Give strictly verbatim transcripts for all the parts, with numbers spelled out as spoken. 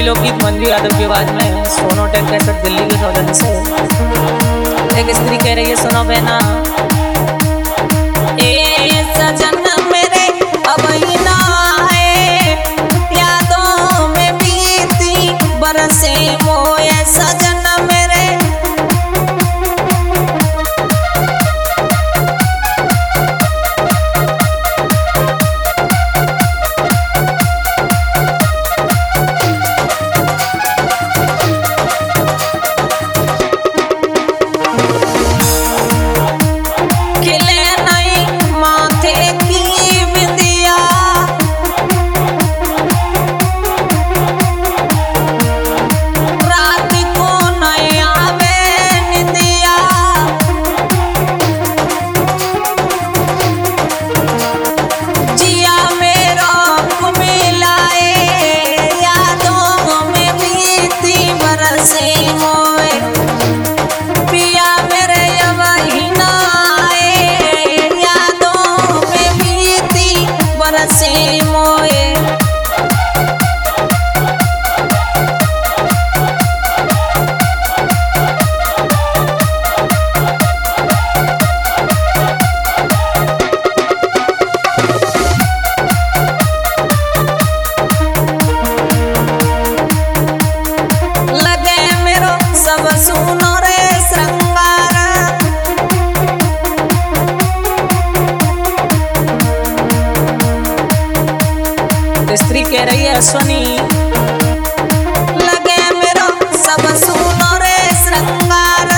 फिल्मी लोकगीत मंजू यादव की आवाज में सोनोटेक कैसेट दिल्ली के सौजन्य से एक स्त्री कह रही है, सुनो बहना ए सजन मेरे अब ही ना आए, यादों में बीती बरसे मोए सजन मेरे। स्त्री कह रही है अश्वनी, लगे मेरो सब सुनो रे श्रृंगार।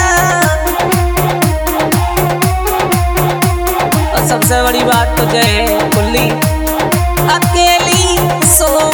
और सबसे बड़ी बात तो जय कुल्ली अकेली सो